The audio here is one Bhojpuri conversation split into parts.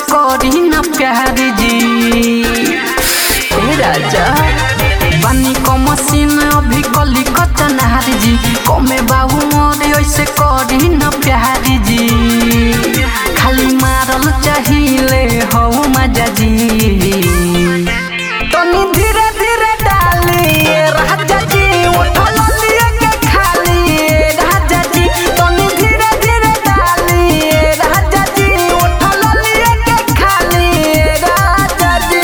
करी न प्यार जी। ए राजा बनी को मशीन अभी कली कचनार जी। कमे बाबू मोर ऐसे करी न प्यार जी। खाली मारल चाहिए हो मजा जी। तनी धीरे धीरे डाली राजा जी। उठल लिए के खाली राजा जी। तनी धीरे धीरे डाली राजा जी। उठल लिए के खाली राजा जी।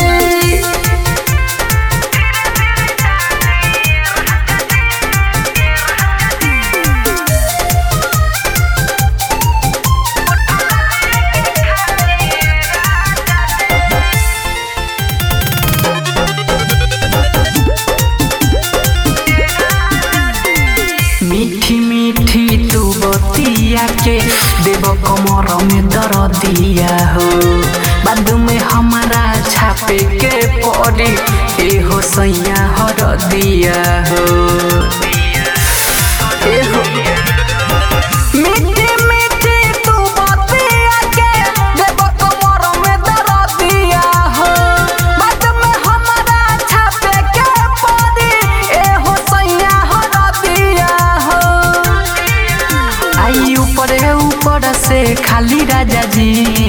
मीठी मीठी तू बतिया के देव कमर में दर्दिया हो। बाद में हमारा छापे के पड़ी ए हो सैया हर दिया हो। ए हो मीठी मीठी तू बतिया के देव कमर में दर्दिया हो। बाद में हमारा छापे के पड़ी ए हो सैया हर दिया हो। आई ऊपर से खाली राजा जी।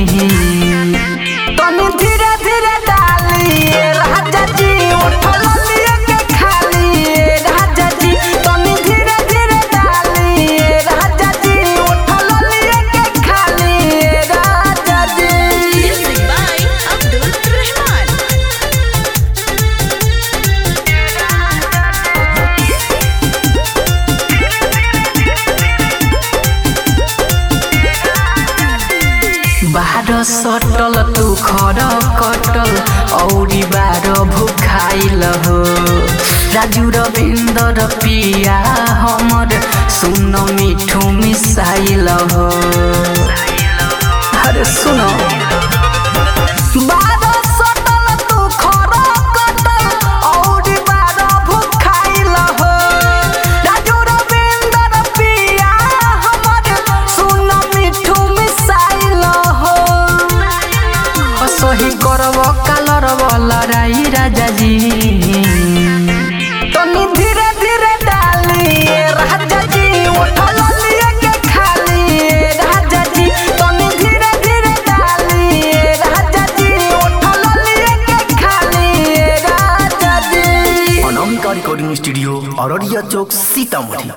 तनी धीरे धीरे डाली राजा जी। उठल लिए के खाली राजा जी। तनी धीरे धीरे डाली राजा जी। उठल लिए के खाली राजा जी। Music by Abdul Rahman. बाहर सटल तू खर कटल औरी बार भुखाइल हो। राजू रविंदर पिया हमर सुन मिठू मिसाइल हो। अरे सुनो बाहर सटल तू खर कटल औरी बार भुखाइल हो। राजू रविंदर पिया हमर सुन मिठू मिसाइल हो। सही करब कालर लड़ाई राजा जी। तनी धीरे धीरे डाली राजा जी। उठल लिए के खाली राजा जी। तनी धीरे धीरे डाली राजा जी। उठल लिए के खाली राजा जी। अनामिका रिकॉर्डिंग स्टूडियो अररिया चौक सीतामढ़ी।